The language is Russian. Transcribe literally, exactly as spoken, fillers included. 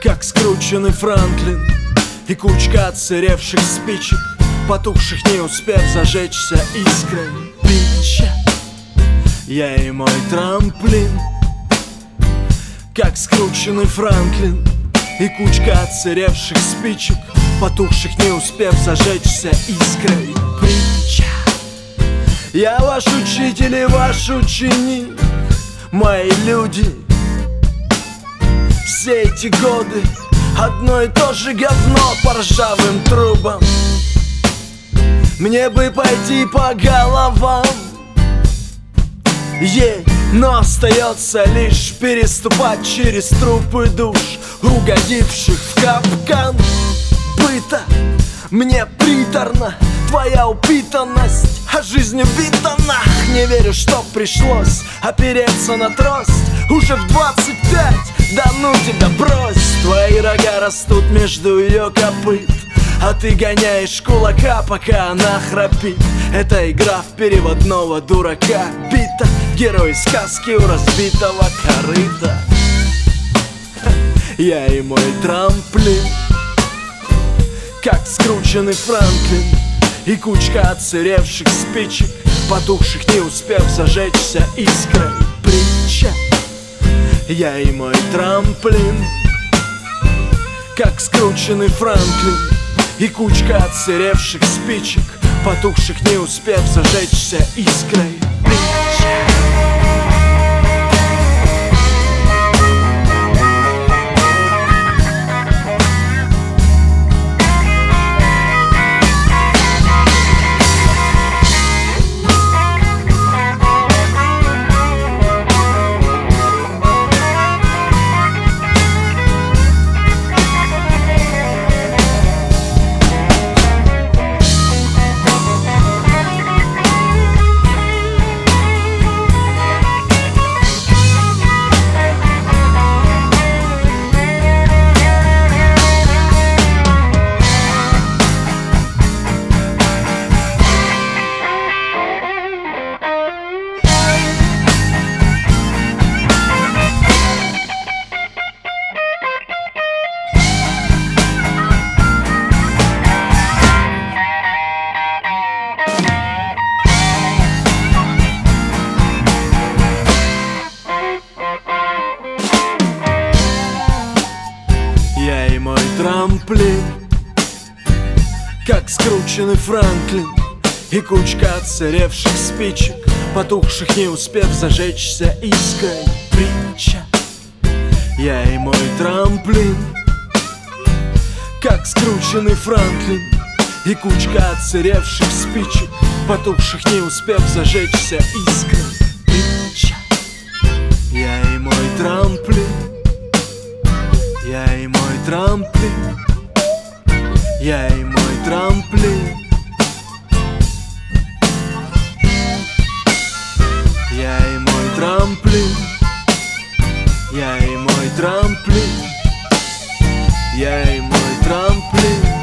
как скрученный Франклин, и кучка отсыревших спичек, потухших, не успев зажечься искрой. Бича, я и мой трамплин, как скрученный Франклин, и кучка отсыревших спичек, потухших, не успев зажечься искрой. Притча. Я ваш учитель и ваш ученик, мои люди. Все эти годы одно и то же говно по ржавым трубам. Мне бы пойти по головам, ей, но остается лишь переступать через трупы душ, угодивших в капкан быта. Мне приторна твоя упитанность, а жизнь убита нах. Не верю, что пришлось опереться на трость уже в двадцать пять, да ну тебя брось. Твои рога растут между ее копыт, а ты гоняешь кулака, пока она храпит. Это игра в переводного дурака. Бита, герой сказки у разбитого корыта. Я и мой трамплин, как скрученный Франклин, и кучка отсыревших спичек, потухших, не успев зажечься искрой. Притча. Я и мой трамплин, как скрученный Франклин, и кучка отсыревших спичек, потухших, не успев зажечься искрой. Притча. Я и мой трамплин, как скрученный Франклин, и кучка отсыревших спичек, потухших, не успев зажечься искрой. Притча. Я и мой трамплин, как скрученный Франклин, и кучка отсыревших спичек, потухших, не успев зажечься искрой. Притча. Я и мой трамплин, я и мой трамплин, я и мой трамплин, я и мой трамплин, я и мой трамплин, я и мой трамплин.